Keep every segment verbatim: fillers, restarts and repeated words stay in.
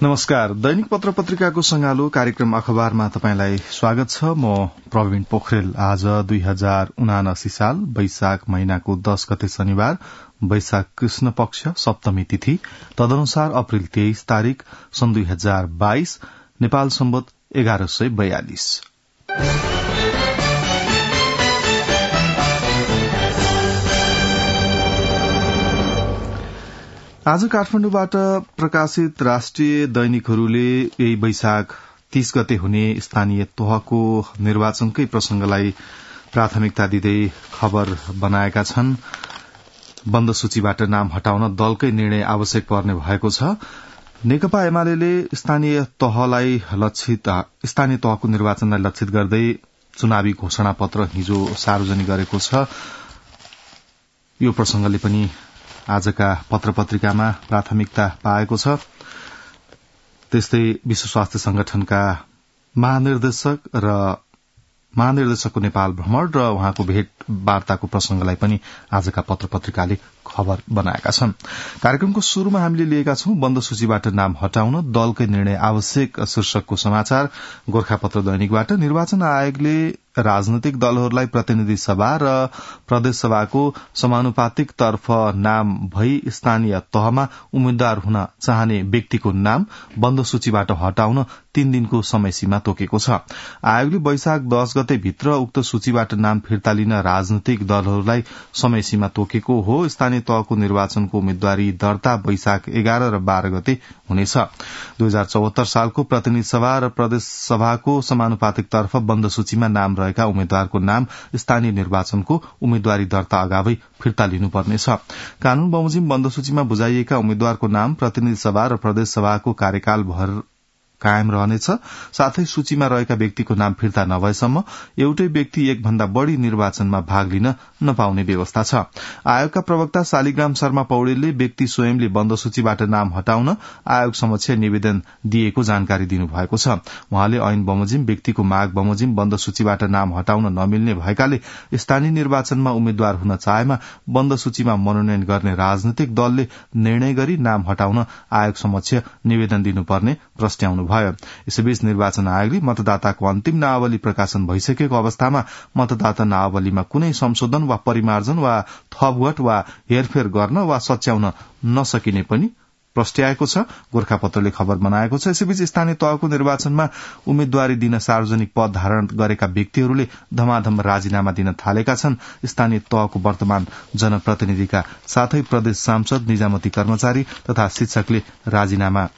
नमस्कार। दैनिक पत्र पत्रिकाको संगालो कार्यक्रम अखबारमा तपाईंलाई स्वागत छ। म प्रवीण पोखरेल। आज दुई हजार उनासी साल वैशाख महिनाको दश गते शनिबार, वैशाख कृष्ण पक्ष सप्तमी तिथि, तदनुसार अप्रेल तेइस तारीक सन् दुई हजार बाइस, नेपाल सम्वत एघार सय बयालिस। आज काठमाडौँबाट प्रकाशित राष्ट्रिय दैनिकहरूले यही वैशाख तीस गते हुने स्थानीय तहको निर्वाचनकै प्रसंगलाई प्राथमिकता दिँदै खबर बनाएका छन्। बन्द सूचीबाट नाम हटाउन दलकै निर्णय आवश्यक पर्ने भएको छ। नेकपा एमाले स्थानीय तहलाई लक्षित स्थानीय तहको निर्वाचनलाई लक्षित गर्दै चुनावी घोषणा पत्र हिजो सार्वजनिक गरेको छ। यो प्रसंगले पनि आजका पत्र पत्रिकामा प्राथमिकता पाएको छ। त्यस्तै विश्व स्वास्थ्य संगठनका महानिर्देशक र महानिर्देशकको नेपाल भ्रमण र उहाँको भेट वार्ताको प्रसंगलाई पनि आजका पत्र पत्रिकाले खबर बनाएका छन्। कार्यक्रमको शुरूमा हामीले लिएका छौं बन्द सूचीबाट नाम हटाउन दलकै निर्णय आवश्यक शीर्षकको समाचार गोरखापत्र दैनिकबाट। निर्वाचन आयोगले राजनैतिक दलहरूलाई प्रतिनिधि सभा र प्रदेश सभाको समानुपातिक तर्फ नाम भई स्थानीय तहमा उम्मेद्वार हुन चाहने व्यक्तिको नाम बन्द सूचीबाट हटाउन तीन दिनको समय सीमा तोकेको छ। आयोगले वैशाख दश गते भित्र उक्त सूचीबाट नाम फिर्ता लिन राजनैतिक दलहरूलाई समय सीमा तोकेको हो। स्थानीय तहको निर्वाचनको उम्मेद्वारी दर्ता वैशाख एघार र बाह्र गते हुनेछ। दुई हजार चौहत्तर सालको प्रतिनिधि सभा र प्रदेश सभाको समानुपातिक तर्फ बन्द सूचीमा नाम रहेका उम्मेद्वारको नाम स्थानीय निर्वाचनको उम्मेद्वारी दर्ता अगावै फिर्ता लिनुपर्नेछ। कानून बमोजिम बन्द सूचीमा बुझाइएका उम्मेद्वारको नाम प्रतिनिधि सभा र प्रदेश सभाको कार्यकाल भर कायम रहनेछ। साथै सूचीमा रहेका व्यक्तिको नाम फिर्ता नभएसम्म एउटै व्यक्ति एक भन्दा बढ़ी निर्वाचनमा भाग लिन नपाउने व्यवस्था छ। आयोगका प्रवक्ता शालिग्राम शर्मा पौडेलले व्यक्ति स्वयंले बन्द सूचीबाट नाम हटाउन आयोग समक्ष निवेदन दिएको जानकारी दिनुभएको छ। उहाँले ऐन बमोजिम व्यक्तिको माग बमोजिम बन्द सूचीबाट नाम हटाउन नमिल्ने भएकाले स्थानीय निर्वाचनमा उम्मेद्वार हुन चाहेमा बन्द सूचीमा मनोनयन गर्ने राजनैतिक दलले निर्णय गरी नाम हटाउन आयोग समक्ष निवेदन दिनुपर्ने प्रस्ट्याउनु भयो। यसैबीच निर्वाचन आयोगले मतदाताको अन्तिम नावली प्रकाशन भइसकेको अवस्थामा मतदाता नावलीमा कुनै संशोधन वा परिमार्जन वा थपघट वा हेरफेर गर्न वा सच्याउन नसकिने पनि प्रस्ट्याएको छ। गोरखापत्रले खबर बनाएको छ। यसैबीच स्थानीय तहको निर्वाचनमा उम्मेद्वारी दिन सार्वजनिक पद धारण गरेका व्यक्तिहरूले धमाधम राजीनामा दिन थालेका छन्। स्थानीय तहको वर्तमान जनप्रतिनिधिका साथै प्रदेश सांसद, निजामती कर्मचारी तथा शिक्षकले राजीनामा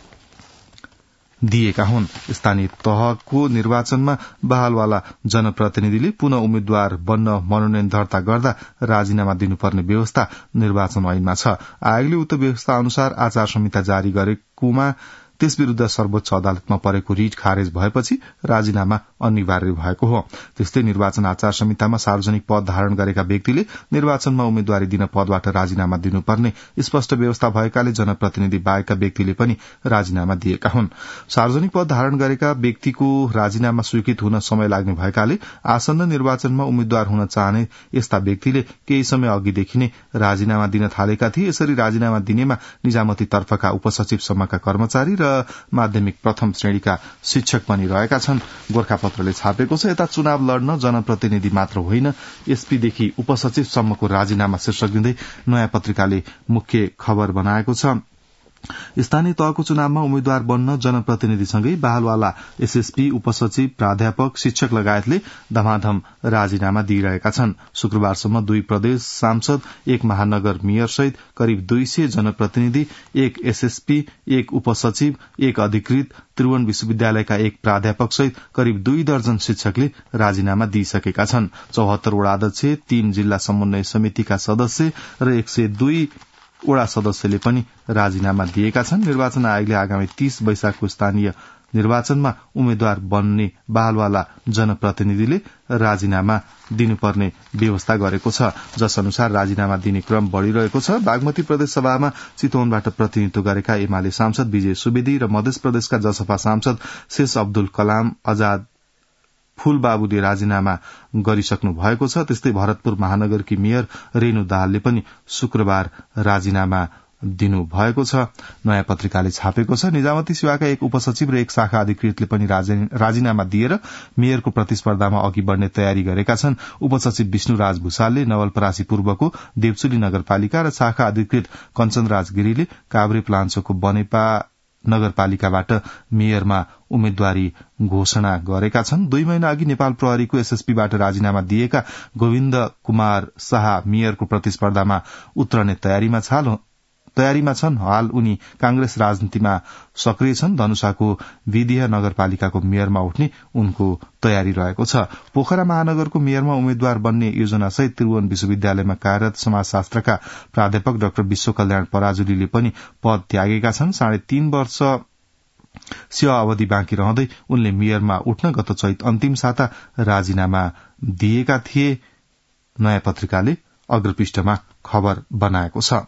दिएका हुन्। स्थानीय तहको निर्वाचनमा बहालवाला जनप्रतिनिधिले पुनः उम्मेद्वार बन्न मनोनयन दर्ता गर्दा राजीनामा दिनुपर्ने व्यवस्था निर्वाचन ऐनमा छ। आयोगले उक्त व्यवस्था अनुसार आचार संहिता जारी गरेकोमा त्यस विरूद्ध सर्वोच्च अदालतमा परेको रिट खारेज भएपछि राजीनामा अनिवार्य भएको हो। त्यस्तै निर्वाचन आचार संहितामा सार्वजनिक पद धारण गरेका व्यक्तिले निर्वाचनमा उम्मेद्वारी दिन पदबाट राजीनामा दिनुपर्ने स्पष्ट व्यवस्था भएकाले जनप्रतिनिधि बाहेकका व्यक्तिले पनि राजीनामा दिएका हुन्। सार्वजनिक पद धारण गरेका व्यक्तिको राजीनामा स्वीकृत हुन समय लाग्ने भएकाले आसन्न निर्वाचनमा उम्मेद्वार हुन चाहने यस्ता व्यक्तिले केही समय अघिदेखि नै राजीनामा दिन थालेका थिए। यसरी राजीनामा दिनेमा निजामती तर्फका उपसचिव सम्मका कर्मचारी र माध्यमिक प्रथम श्रेणीका शिक्षक पनि रहेका छन्। गोरखापत्रले छापेको छ। यता चुनाव लड्न जनप्रतिनिधि मात्र होइन एसपीदेखि उपसचिवसम्मको राजीनामा शीर्षक दिँदै नयाँ पत्रिकाले मुख्य खबर बनाएको छ। स्थानीय तहको चुनावमा उम्मेद्वार बन्न जनप्रतिनिधिसँगै बहालवाला एसएसपी, उपसचिव, प्राध्यापक, शिक्षक लगायतले धमाधम राजीनामा दिइरहेका छन्। शुक्रबारसम्म दुई प्रदेश सांसद, एक महानगर मेयर सहित करिब दुई सय जनप्रतिनिधि, एक एसएसपी, एक उपसचिव, एक अधिकृत, त्रिभुवन विश्वविद्यालयका एक प्राध्यापक सहित करिब दुई दर्जन शिक्षकले राजीनामा दिइसकेका छन्। चौहत्तर वडा अध्यक्ष, तीन जिल्ला समन्वय समितिका सदस्य र एक सय दुई वडा सदस्यले पनि राजीनामा दिएका छन्। निर्वाचन आयोगले आगामी तीस वैशाखको स्थानीय निर्वाचनमा उम्मेद्वार बन्ने बहालवाला जनप्रतिनिधिले राजीनामा दिनुपर्ने व्यवस्था गरेको छ, जस अनुसार राजीनामा दिने क्रम बढ़िरहेको छ। बागमती प्रदेश सभामा चितवनबाट प्रतिनिधित्व गरेका एमाले सांसद विजय सुवेदी र मध्य प्रदेशका जसपा सांसद शेष अब्दुल कलाम आजाद फूलबाबुले राजीनामा गरिसक्नु भएको छ। त्यस्तै भरतपुर महानगरकी मेयर रेणु दाहालले पनि शुक्रबार राजीनामा दिनु भएको छ। नयाँ पत्रिकाले छापेको छ। निजामती सेवाका एक उपसचिव र एक शाखा अधिकृतले पनि राजीनामा दिएर मेयरको प्रतिस्पर्धामा अघि बढ़ने तयारी गरेका छन्। उपसचिव विष्णुराज भूषालले नवलपरासी पूर्वको देवचुली नगरपालिका र शाखा अधिकृत कञ्चनराज गिरीले काभ्रे प्लाञ्चोको बनेपा नगरपालिकाबाट मेयरमा उम्मेद्वारी घोषणा गरेका छन्। दुई महिना अघि नेपाल प्रहरीको एसएसपीबाट राजीनामा दिएका गोविन्द कुमार शाह मेयरको प्रतिस्पर्धामा उत्रने तयारीमा छन् तयारीमा छन् हाल उनी कांग्रेस राजनीतिमा सक्रिय छन्। धनुषाको विधिया नगरपालिकाको मेयरमा उठ्ने उनको तयारी रहेको छ। पोखरा महानगरको मेयरमा उम्मेद्वार बन्ने योजनासहित त्रिभुवन विश्वविद्यालयमा कार्यरत समाजशास्त्रका प्राध्यापक डाक्टर विश्व कल्याण पराजुलीले पनि पद त्यागेका छन्। साढे तीन वर्ष सेवा अवधि बाँकी रहँदै उनले मेयरमा उठ्न गत चैत अन्तिम साता राजीनामा दिएका थिए। नयाँ पत्रिकाले अग्रपृष्ठमा खबर बनाएको छ।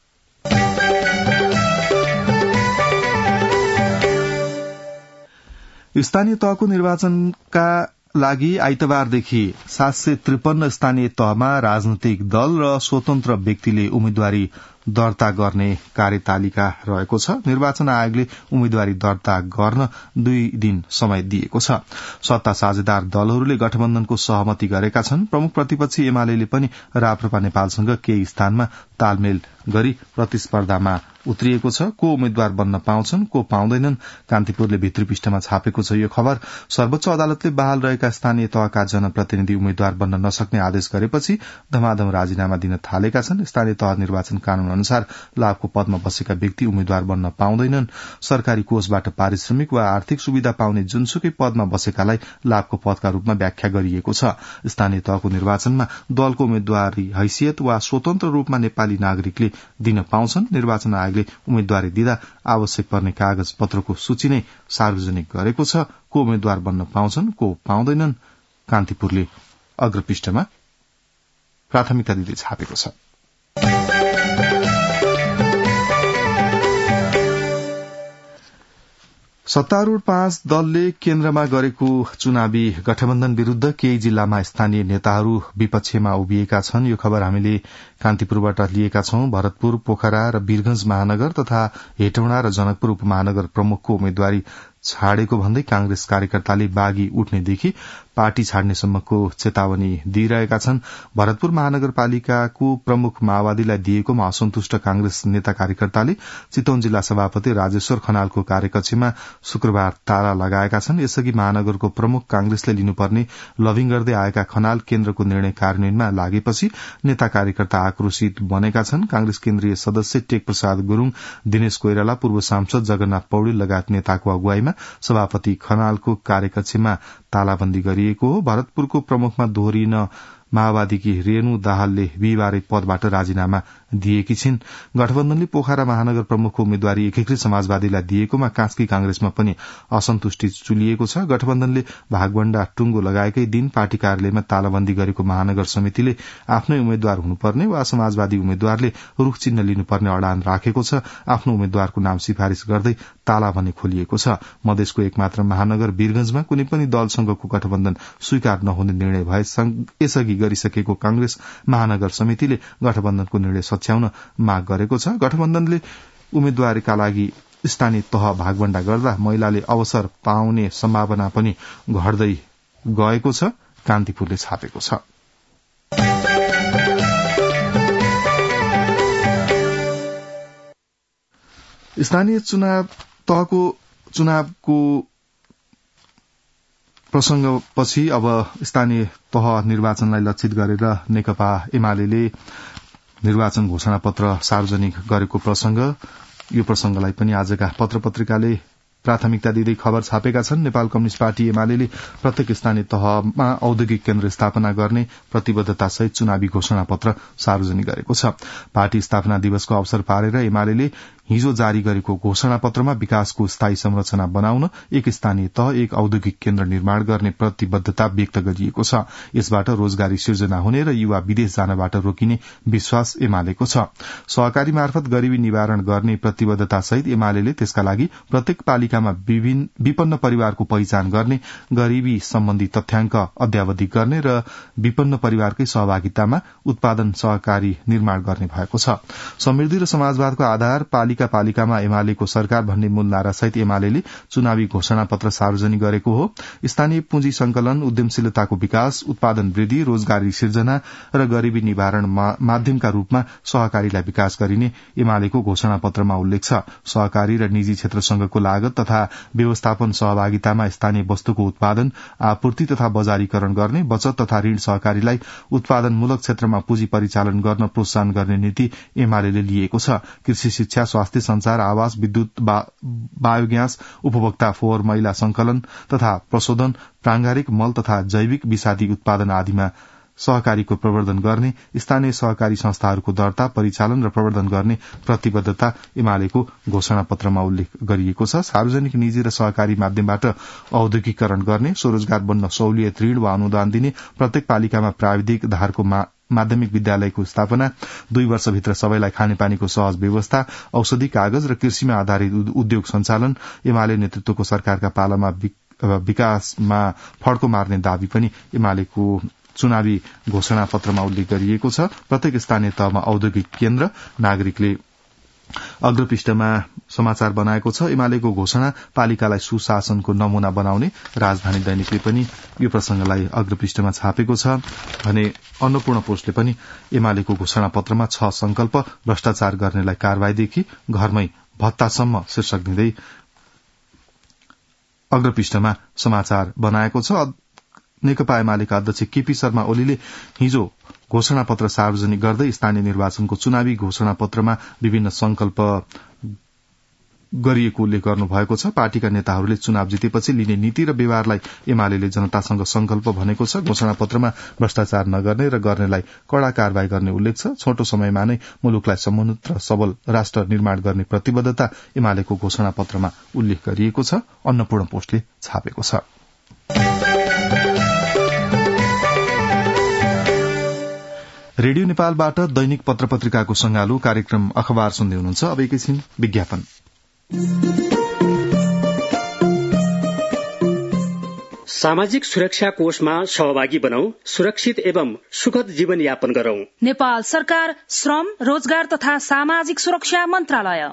स्थानीय तहको निर्वाचनका लागि आइतबारदेखि सात सय त्रिपन्न स्थानीय तहमा राजनैतिक दल र स्वतन्त्र व्यक्तिले उम्मेद्वारी दर्ता गर्ने कार्यतालिका रहेको छ। निर्वाचन आयोगले उम्मेद्वारी दर्ता गर्न दुई दिन समय दिएको छ। सत्ता साझेदार दलहरूले गठबन्धनको सहमति गरेका छन्। प्रमुख प्रतिपक्षी एमाले पनि राप्रपा नेपालसँग केही स्थानमा तालमेल गरी प्रतिस्पर्धामा उत्रिएको छ। को उम्मेद्वार बन्न पाउँछन् को पाउँदैनन् कान्तिपुरले भित्री पृष्ठमा छापेको छ। यो खबर सर्वोच्च अदालतले बहाल रहेका स्थानीय तहका जनप्रतिनिधि उम्मेद्वार बन्न नसक्ने आदेश गरेपछि धमाधम राजीनामा दिन थालेका छन्। स्थानीय तह निर्वाचन कानून अनुसार लाभको पदमा बसेका व्यक्ति उम्मेद्वार बन्न पाउँदैनन्। सरकारी कोषबाट पारिश्रमिक वा आर्थिक सुविधा पाउने जुनसुकै पदमा बसेकालाई लाभको पदका रूपमा व्याख्या गरिएको छ। स्थानीय तहको निर्वाचनमा दलको उम्मेद्वारी हैसियत वा स्वतन्त्र रूपमा नेपाली नागरिकले दिन पाउँछन्। निर्वाचन आयोगले उम्मेद्वारी दिँदा आवश्यक पर्ने कागज पत्रको सूची नै सार्वजनिक गरेको छ। को उम्मेद्वार बन्न पाउँछन् को पाउँदैनन् कान्तिपुरले अग्रपृष्ठमा प्राथमिकता दिँदै छापेको छ। सत्तारूढ़ पाँच दलले केन्द्रमा गरेको चुनावी गठबन्धन विरूद्ध केही जिल्लामा स्थानीय नेताहरू विपक्षमा उभिएका छन्। यो खबर हामीले कान्तिपुरबाट लिएका छौं। भरतपुर, पोखरा र वीरगंज महानगर तथा हेटौँडा र जनकपुर उपमहानगर प्रमुखको उम्मेद्वारी छाडेको भन्दै कांग्रेस कार्यकर्ताले बागी उठ्नेदेखि पार्टी छाड्नेसम्मको चेतावनी दिइरहेका छन्। भरतपुर महानगरपालिकाको प्रमुख माओवादीलाई दिएकोमा असन्तुष्ट कांग्रेस नेता कार्यकर्ताले चितवन जिल्ला सभापति राजेश्वर खनालको कार्यकक्षमा शुक्रबार ताला लगाएका छन्। यसअघि महानगरको प्रमुख कांग्रेसले लिनुपर्ने लबिङ गर्दै आएका खनाल केन्द्रको निर्णय कार्यान्वयनमा लागेपछि नेता कार्यकर्ता आक्रोशित बनेका छन्। कांग्रेस केन्द्रीय सदस्य टेक प्रसाद गुरूङ, दिनेश कोइराला, पूर्व सांसद जगन्नाथ पौडेल लगायत नेताको अगुवाईमा सभापति खनालको कार्यकक्षमा तालाबन्दी गरिएको हो। भरतपुरको प्रमुखमा दोहोरिन माओवादीकी रेणु दाहालले बिहिबारे पदबाट राजीनामा दिएकी छिन्। गठबन्धनले पोखरा महानगर प्रमुखको उम्मेद्वारी एकीकृत समाजवादीलाई दिएकोमा कास्की कांग्रेसमा पनि असन्तुष्टि चुलिएको छ। गठबन्धनले भागवण्डा टुंगो लगाएकै दिन पार्टी कार्यालयमा तालाबन्दी गरेको महानगर समितिले आफ्नै उम्मेद्वार हुनुपर्ने वा समाजवादी उम्मेद्वारले रूख चिन्ह लिनुपर्ने अडान राखेको छ। आफ्नो उम्मेद्वारको नाम सिफारिश गर्दै ताला भने खोलिएको छ। मधेसको एकमात्र महानगर वीरगंजमा कुनै पनि दलसँगको गठबन्धन स्वीकार नहुने निर्णय भए यसअघि गरिसकेको कांग्रेस महानगर समितिले गठबन्धनको निर्णय सच्याउन माग गरेको छ। गठबन्धनले उम्मेद्वारीका लागि स्थानीय तह भागवण्डा गर्दा महिलाले अवसर पाउने सम्भावना पनि घट्दै गएको छ। कान्तिपुरले छापेको छ। स्थानीय चुनाव तहको चुनावको प्रसंगपछि अब स्थानीय तह निर्वाचनलाई लक्षित गरेर नेकपा एमाले निर्वाचन घोषणा पत्र सार्वजनिक गरेको प्रसंग, यो प्रसंगलाई पनि आजका पत्र पत्रिकाले प्राथमिकता दिँदै खबर छापेका छन्। नेपाल कम्युनिष्ट पार्टी एमाले प्रत्येक स्थानीय तहमा औद्योगिक केन्द्र स्थापना गर्ने प्रतिबद्धतासहित चुनावी घोषणा पत्र सार्वजनिक गरेको छ। पार्टी स्थापना दिवसको अवसर पारेर एमाले हिजो जारी गरेको घोषणा पत्रमा विकासको स्थायी संरचना बनाउन एक स्थानीय तह एक औद्योगिक केन्द्र निर्माण गर्ने प्रतिबद्धता व्यक्त गरिएको छ। यसबाट रोजगारी सिर्जना हुने र युवा विदेश जानबाट रोकिने विश्वास एमालेको छ। सहकारी मार्फत गरीबी निवारण गर्ने प्रतिबद्धता सहित एमाले त्यसका लागि प्रत्येक पालिकामा विपन्न परिवारको पहिचान गर्ने, गरीबी सम्बन्धी तथ्याङ्क अद्यावधिक गर्ने र विपन्न परिवारकै सहभागितामा उत्पादन सहकारी निर्माण गर्ने भएको छ। समृद्धि र समाजवादको आधार पालिका पालिकामा एमालेको सरकार भन्ने मूल नारा सहित एमाले चुनावी घोषणा पत्र सार्वजनिक गरेको हो। स्थानीय पुँजी संकलन, उद्यमशीलताको विकास, उत्पादन वृद्धि, रोजगारी सिर्जना र गरीबी निवारण माध्यमका रूपमा सहकारीलाई विकास गरिने एमालेको घोषणा पत्रमा उल्लेख छ। सहकारी र निजी क्षेत्रसँगको लागत तथा व्यवस्थापन सहभागितामा स्थानीय वस्तुको उत्पादन, आपूर्ति तथा बजारीकरण गर्ने, बचत तथा ऋण सहकारीलाई उत्पादनमूलक क्षेत्रमा पुँजी परिचालन गर्न प्रोत्साहन गर्ने नीति एमाले लिएको छ। कृषि, शिक्षा, स्वास्थ्य, संचार, आवास, विद्युत, बायोग्यास, उपभोक्ता फोहोर मैला संकलन तथा प्रशोधन, प्रांगारिक मल तथा जैविक विषादी उत्पादन आदिमा सहकारीको प्रवर्धन गर्ने, स्थानीय सहकारी संस्थाहरूको दर्ता, परिचालन र प्रवर्धन गर्ने प्रतिबद्धता एमालेको घोषणा पत्रमा उल्लेख गरिएको छ। सार्वजनिक, निजी र सहकारी माध्यमबाट औद्योगिकरण गर्ने, स्वरोजगार बन्न सहुलियत ऋण वा अनुदान दिने, प्रत्येक पालिकामा प्राविधिक धारको माध्यमिक विद्यालयको स्थापना, दुई वर्षभित्र सबैलाई खानेपानीको सहज व्यवस्था, औषधि, कागज र कृषिमा आधारित उद्योग सञ्चालन। एमाले नेतृत्वको सरकारका पालामा विकासमा फड्को मार्ने दावी पनि एमालेको चुनावी घोषणा पत्रमा उल्लेख गरिएको छ। प्रत्येक स्थानीय तहमा औद्योगिक केन्द्र, नागरिकले अग्रपृष्ठमा समाचार बनाएको छ। एमालेको घोषणा पालिकालाई सुशासनको नमूना बनाउने राजधानी दैनिकले पनि यो प्रसंगलाई अग्रपृष्ठमा छापेको छ भने अन्नपूर्ण पोस्टले पनि एमालेको घोषणा पत्रमा छ संकल्प, भ्रष्टाचार गर्नेलाई कारवाहीदेखि घरमै भत्तासम्म शीर्षक दिँदै अग्रपृष्ठमा समाचार बनाएको छ। नेकपा एमालेका अध्यक्ष केपी शर्मा ओलीले हिजो घोषणा पत्र सार्वजनिक गर्दै स्थानीय निर्वाचनको चुनावी घोषणा पत्रमा विभिन्न संकल्प गरिएको उल्लेख गर्नुभएको छ। पार्टीका नेताहरूले चुनाव जितेपछि लिने नीति र व्यवहारलाई एमाले जनतासँग संकल्प भनेको छ। घोषणा पत्रमा भ्रष्टाचार नगर्ने र गर्नेलाई कड़ा कारवाही गर्ने उल्लेख छ। छोटो समयमा नै मुलुकलाई समुन्नत र सबल राष्ट्र निर्माण गर्ने प्रतिबद्धता एमालेको घोषणा पत्रमा उल्लेख गरिएको छ। अन्नपूर्ण पोस्टले छापेको छ। रेडियो नेपालबाट दैनिक पत्र पत्रिकाको संगालो कार्यक्रम अखबार सुन्दै हुनुहुन्छ। अब एकैछिन विज्ञापन। सामाजिक सुरक्षा कोषमा सहभागी बनौं, सुरक्षित एवं सुखद जीवन यापन गरौं। नेपाल सरकार, श्रम, रोजगार तथा सामाजिक सुरक्षा मन्त्रालय।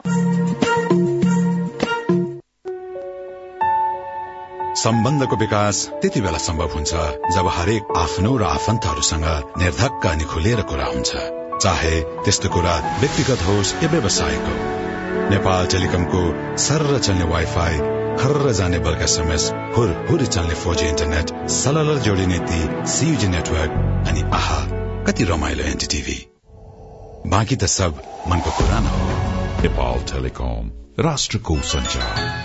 सम्बन्धको विकास त्यति बेला सम्भव हुन्छ जब हरेक आफ्नो र आफन्तहरूसँग निर्धक्क अनि खुलेर कुरा हुन्छ, चाहे त्यस्तो कुरा व्यक्तिगत होस् या व्यवसायिक हो। नेपाल टेलिकमको सर्र चल्ने वाइफाई, खर्र जाने बल्क एसएमएस, हुरहुरी चल्ने फोर जी इन्टरनेट, सलल जोडिने ती सीयूजी नेटवर्क अनि आहा कति रमाइलो एनटीटीभी। बाँकी त सब मनको कुरा न हो। नेपाल टेलिकम, राष्ट्रको सञ्चार।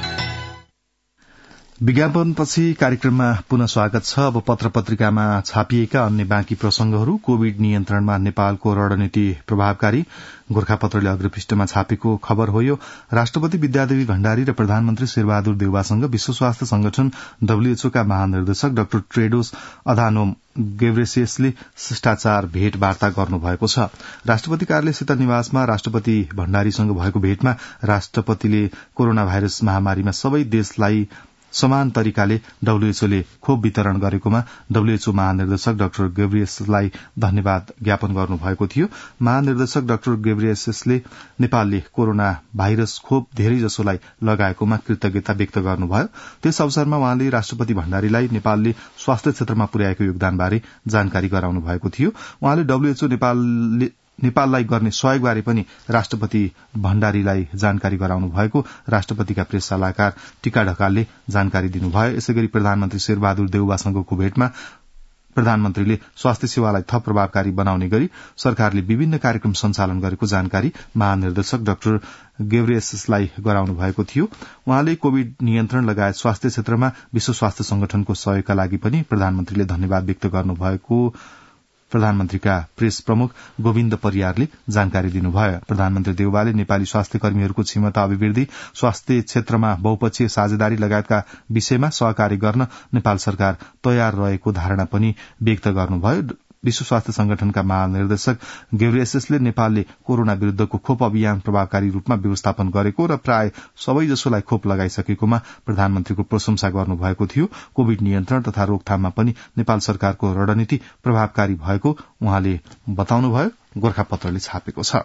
विज्ञापनपछि कार्यक्रममा पुनः स्वागत छ। अब पत्र पत्रिकामा छापिएका अन्य बाँकी प्रसंगहरू। कोविड नियन्त्रणमा नेपालको रणनीति प्रभावकारी, गोर्खापत्रले अग्रपृष्ठमा छापेको खबर हो यो। राष्ट्रपति विद्यादेवी भण्डारी र प्रधानमन्त्री शेरबहादुर देउवासँग विश्व स्वास्थ्य संगठन डब्ल्यूएचओका महानिर्देशक डाक्टर टेड्रोस अधानोम गेब्रेसियसले शिष्टाचार भेटवार्ता गर्नुभएको छ। राष्ट्रपति कार्यालय शीतल निवासमा राष्ट्रपति भण्डारीसँग भएको भेटमा राष्ट्रपतिले कोरोना भाइरस महामारीमा सबै देशलाई समान तरिकाले डब्ल्यूएचओले खोप वितरण गरेकोमा डब्ल्यूएचओ महानिर्देशक डाक्टर गेब्रियसलाई धन्यवाद ज्ञापन गर्नुभएको थियो। महानिर्देशक डाक्टर गेब्रियसले नेपालले कोरोना भाइरस खोप धेरै जसोलाई लगाएकोमा कृतज्ञता व्यक्त गर्नुभयो। त्यस अवसरमा उहाँले राष्ट्रपति भण्डारीलाई नेपालले स्वास्थ्य क्षेत्रमा पुर्याएको योगदानबारे जानकारी गराउनु भएको थियो। उहाँले डब्ल्यूएचओ नेपालले नेपाललाई गर्ने सहयोगबारे पनि राष्ट्रपति भण्डारीलाई जानकारी गराउनु भएको राष्ट्रपतिका प्रेस सल्लाहकार टीका ढकालले जानकारी दिनुभयो। यसैगरी प्रधानमन्त्री शेरबहादुर देउवासँगको भेटमा प्रधानमन्त्रीले स्वास्थ्य सेवालाई थप प्रभावकारी बनाउने गरी सरकारले विभिन्न कार्यक्रम सञ्चालन गरेको जानकारी महानिर्देशक डाक्टर गेब्रेयससलाई गराउनु भएको थियो। उहाँले कोविड नियन्त्रण लगायत स्वास्थ्य क्षेत्रमा विश्व स्वास्थ्य संगठनको सहयोगका लागि पनि प्रधानमन्त्रीले धन्यवाद व्यक्त गर्नुभएको प्रधानमन्त्रीका प्रेस प्रमुख गोविन्द परियारले जानकारी दिनुभयो। प्रधानमन्त्री देउवाले नेपाली स्वास्थ्य कर्मीहरूको क्षमता अभिवृद्धि, स्वास्थ्य क्षेत्रमा बहुपक्षीय साझेदारी लगायतका विषयमा सहकार्य गर्न नेपाल सरकार तयार रहेको धारणा पनि व्यक्त गर्नुभयो। विश्व स्वास्थ्य संगठनका महानिर्देशक गेब्रियेससले नेपालले कोरोना विरूद्धको खोप अभियान प्रभावकारी रूपमा व्यवस्थापन गरेको र प्राय सबैजसोलाई खोप लगाइसकेकोमा प्रधानमन्त्रीको प्रशंसा गर्नुभएको थियो। कोविड नियन्त्रण तथा रोकथाममा पनि नेपाल सरकारको रणनीति प्रभावकारी भएको उहाँले बताउनुभयो। गोर्खापत्रले छापेको छ।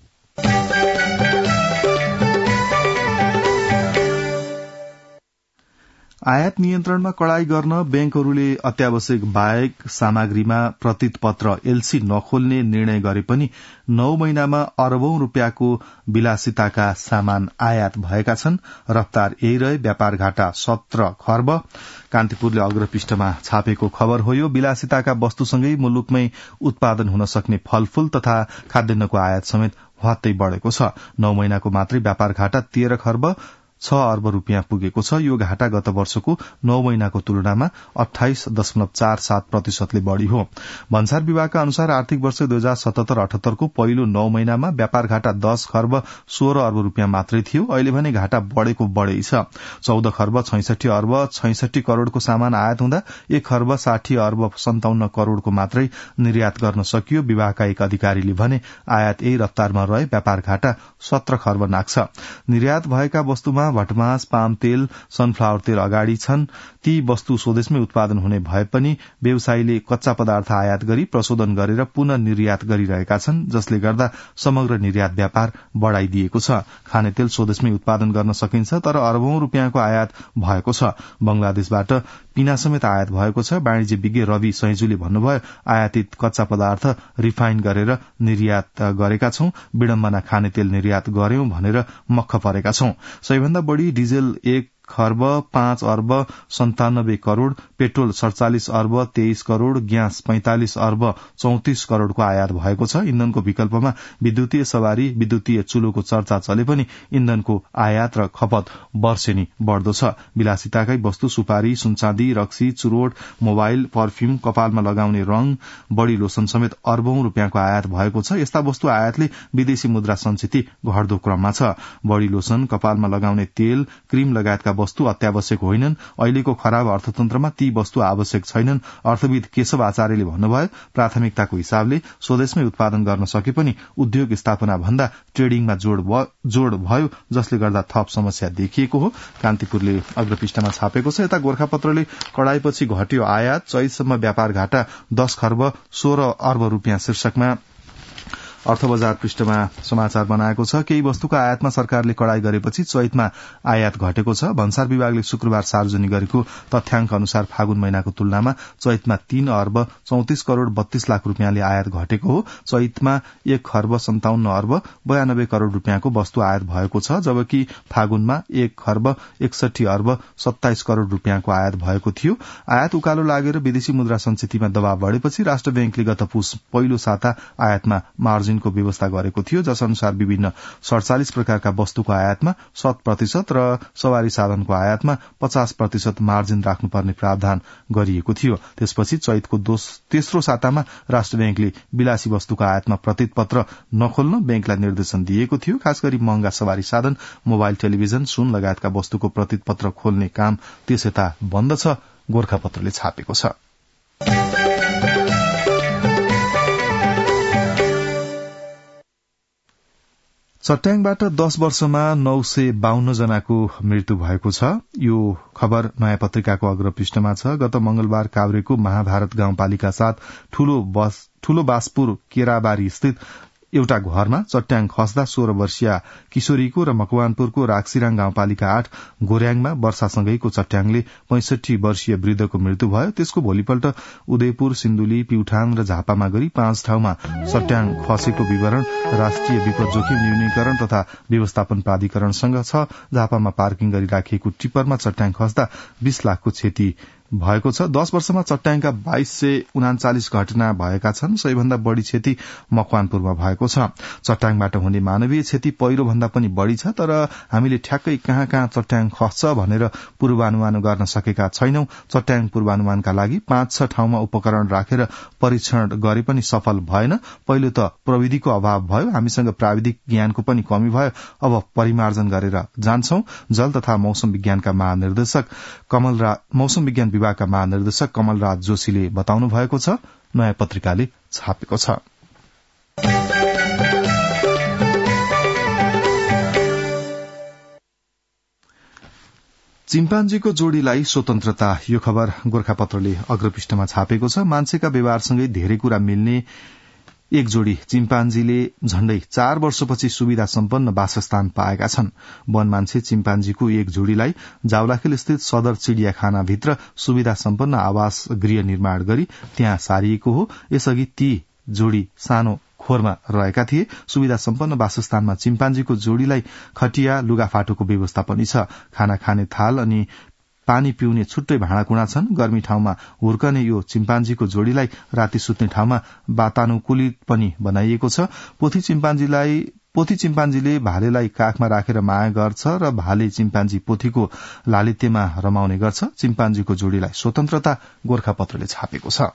आयात नियन्त्रणमा कड़ाई गर्न बैंकहरूले अत्यावश्यक बाहेक सामग्रीमा प्रतित पत्र एलसी नखोल्ने निर्णय गरे पनि नौ महिनामा अरबौं रूपियाँको विलासिताका सामान आयात भएका छन्। रफ्तार यही रहे व्यापार घाटा सत्र खर्ब। कान्तिपुरले अग्रपृष्ठमा छापेको खबर हो। यो विलासिताका वस्तुसँगै मुलुकमै उत्पादन हुन सक्ने फलफूल तथा खाद्यान्नको आयात समेत हवात्तै बढ़ेको छ। नौ महिनाको मात्रै व्यापार घाटा तेह्र खर्ब छ अर्ब रूपियाँ पुगेको छ। यो घाटा गत वर्षको नौ महिनाको तुलनामा अठाइस दशमलव चार सात प्रतिशतले बढ़ी हो। भन्सार विभागका अनुसार आर्थिक वर्ष दुई हजार सतहत्तर अठहत्तरको पहिलो नौ महिनामा व्यापार घाटा दस खर्ब सोह्र अर्ब रूपियाँ मात्रै थियो। अहिले भने घाटा बढ़ेको बढ़ै छ। चौध खर्ब छैसठी अर्ब छैसठी करोड़को सामान आयात हुँदा एक खर्ब साठी अर्ब सन्ताउन्न करोड़को मात्रै निर्यात गर्न सकियो। विभागका एक अधिकारीले भने आयात यही रफ्तारमा रहे व्यापार घाटा सत्र खर्ब नाग्छ। निर्यात भएका वस्तुमा भटमास, पाम तेल, सनफ्लावर तेल अगाडि छन्। ती वस्तु स्वदेशमै उत्पादन हुने भए पनि व्यवसायीले कच्चा पदार्थ आयात गरी प्रशोधन गरेर पुनः निर्यात गरिरहेका छन्, जसले गर्दा समग्र निर्यात व्यापार बढ़ाइदिएको छ। खाने तेल स्वदेशमै उत्पादन गर्न सकिन्छ, तर अरबौं रूपियाँको आयात भएको छ। बंगलादेशबाट पिना समेत आयात भएको छ। वाणिज्य विज्ञ रवि सैजुले भन्नुभयो, आयातित कच्चा पदार्थ रिफाइन गरेर निर्यात गरेका छौं। विडम्बना खाने तेल निर्यात गर्यौं भनेर मक्ख परेका छौं। सबैभन्दा बढ़ी डिजेल एक खर्ब पाँच अर्ब सन्तानब्बे करोड़, पेट्रोल सड़चालिस अर्ब तेइस करोड़, ग्यास पैंतालिस अर्ब चौतिस करोड़को आयात भएको छ। इन्धनको विकल्पमा विद्युतीय सवारी, विद्युतीय चुलोको चर्चा चले पनि इन्धनको आयात र खपत वर्षेनी बढ़दो छ। विलासिताकै वस्तु सुपारी, सुनचाँदी, रक्सी, चुरोट, मोबाइल, परफ्यूम, कपालमा लगाउने रंग, बड़ी लोसन समेत अर्बौं रूपियाँको आयात भएको छ। यस्ता वस्तु आयातले विदेशी मुद्रा संचिति घट्दो क्रममा छ। बड़ी लोसन, कपालमा लगाउने तेल, क्रीम लगायतका वस्तु अत्यावश्यक होइनन्। अहिलेको खराब अर्थतन्त्रमा ती वस्तु आवश्यक छैनन्। अर्थविद केशव आचार्यले भन्नुभयो, प्राथमिकताको हिसाबले स्वदेशमै उत्पादन गर्न सके पनि उद्योग स्थापना भन्दा ट्रेडिङमा जोड़ भयो, जसले गर्दा थप समस्या देखिएको हो। कान्तिपुरले अग्रपृष्ठमा छापेको छ। यता गोर्खापत्रले कड़ाईपछि घट्यो आयात, चैतसम्म व्यापार घाटा दस खर्ब सोह्र अर्ब रूपियाँ शीर्षकमा अर्थ बजार पृष्ठमा समाचार बनाएको छ। केही वस्तुका आयातमा सरकारले कड़ाई गरेपछि चैतमा आयात घटेको छ। भन्सार विभागले शुक्रबार सार्वजनिक गरेको तथ्याङ्क अनुसार फागुन महिनाको तुलनामा चैतमा तीन अर्ब चौतिस करोड़ बत्तीस लाख रूपियाँले आयात घटेको हो। चैतमा एक खर्ब सन्ताउन्न अर्ब बयानब्बे करोड़ रूपियाँको वस्तु आयात भएको छ, जबकि फागुनमा एक खर्ब एकसठी अर्ब सत्ताइस करोड़ रूपियाँको आयात भएको थियो। आयात उकालो लागेर विदेशी मुद्रा संचितिमा दबाव बढ़ेपछि राष्ट्र बैंकले गत पुस पहिलो साता आयातमा मार्जिन को व्यवस्था गरेको थियो, जस अनुसार विभिन्न सड़चालिस प्रकारका वस्तुको आयातमा शत प्रतिशत र सवारी साधनको आयातमा पचास प्रतिशत मार्जिन राख्नुपर्ने प्रावधान गरिएको थियो। त्यसपछि चैतको तेस्रो सातामा राष्ट्र बैंकले विलासी वस्तुको आयातमा प्रतित पत्र नखोल्न बैंकलाई निर्देशन दिएको थियो। खास गरी महँगा सवारी साधन, मोबाइल, टेलिभिजन, सुन लगायतका वस्तुको प्रतित पत्र खोल्ने काम त्यसयता बन्द छ, गोर्खापत्रले छापेको छ। चट्याङबाट दश वर्षमा नौ सय बाहन्न जनाको मृत्यु भएको छ। यो खबर नयाँ पत्रिकाको अग्रपृष्ठमा छ। गत मंगलबार काभ्रेको महाभारत गाउँपालिका साथ ठूलो ठूलो बासपुर केराबारी स्थित एउटा घरमा चट्याङ खस्दा सोह्र वर्षीय किशोरीको र मकवानपुरको राक्सिराङ गाउँपालिका आठ गोर्याङमा वर्षासँगैको चट्याङले पैंसठी वर्षीय वृद्धको मृत्यु भयो। त्यसको भोलिपल्ट उदयपुर, सिन्धुली, प्युठान र झापामा गरी पाँच ठाउँमा चट्याङ खसेको विवरण राष्ट्रिय विपद जोखिम न्यूनीकरण तथा व्यवस्थापन प्राधिकरणसँग छ। झापामा पार्किङ गरी राखिएको टिप्परमा चट्याङ खस्दा बीस लाखको क्षति भएको छ। दश वर्षमा चट्याङका बाइस सय उनाचालिस घटना भएका छन्। सबैभन्दा बढ़ी क्षति मकवानपुरमा भएको छ। चट्याङबाट हुने मानवीय क्षति पहिरो भन्दा पनि बढ़ी छ, तर हामीले ठ्याक्कै कहाँ कहाँ चट्याङ खस्छ भनेर पूर्वानुमान गर्न सकेका छैनौं। चट्याङ पूर्वानुमानका लागि पाँच छ ठाउँमा उपकरण राखेर परीक्षण गरे पनि सफल भएन। पहिलो त प्रविधिको अभाव भयो, हामीसँग प्राविधिक ज्ञानको पनि कमी भयो। अब परिमार्जन गरेर जान्छौं। जल तथा मौसम विज्ञानका महानिर्देशक कमल रा, मौसम विज्ञान विभागका महानिर्देशक कमल राज जोशीले बताउनु भएको छ। नयाँ पत्रिकाले छापेको छ। चिम्पान्जीको जोडीलाई स्वतन्त्रता, यो खबर गोर्खापत्रले अग्रपृष्ठमा छापेको छ। मान्छेका व्यवहारसँगै धेरै कुरा मिल्ने एक जोड़ी चिम्पान्जीले झण्डै चार वर्षपछि सुविधा सम्पन्न वासस्थान पाएका छन्। वन मान्छे चिम्पान्जीको एक जोड़ीलाई जावलाखेल स्थित सदर चिड़ियाखानाभित्र सुविधा सम्पन्न आवास गृह निर्माण गरी त्यहाँ सारिएको हो। यसअघि ती जोड़ी सानो खोरमा रहेका थिए। सुविधा सम्पन्न वासस्थानमा चिम्पान्जीको जोड़ीलाई खटिया, लुगाफाटोको व्यवस्था पनि छ। खाना खाने थाल अनि पानी पिउने छुट्टै भाँडाकुँडा छन्। गर्मी ठाउँमा हुर्कने यो चिम्पान्जीको जोड़ीलाई राति सुत्ने ठाउँमा वातानुकूलित पनि बनाइएको छ। पोथी चिम्पान्जीलाई पोथी चिम्पान्जीले भालेलाई काखमा राखेर माया गर्छ र भाले चिम्पान्जी पोथीको लालित्यमा रमाउने गर्छ। चिम्पान्जीको जोड़ीलाई स्वतन्त्रता, गोर्खापत्रले छापेको छ।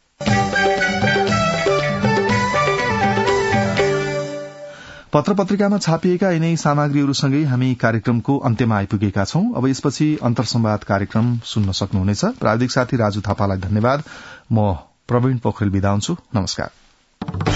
पत्र पत्रिकामा छापिएका यिनै सामग्रीहरूसँगै हामी कार्यक्रमको अन्त्यमा आइपुगेका छौं। अब यसपछि अन्तर्संवाद कार्यक्रम सुन्न सक्नुहुनेछ। प्राविधिक साथी राजु थापालाई धन्यवाद। म प्रवीण पोखरेल बिदा हुन्छु। नमस्कार।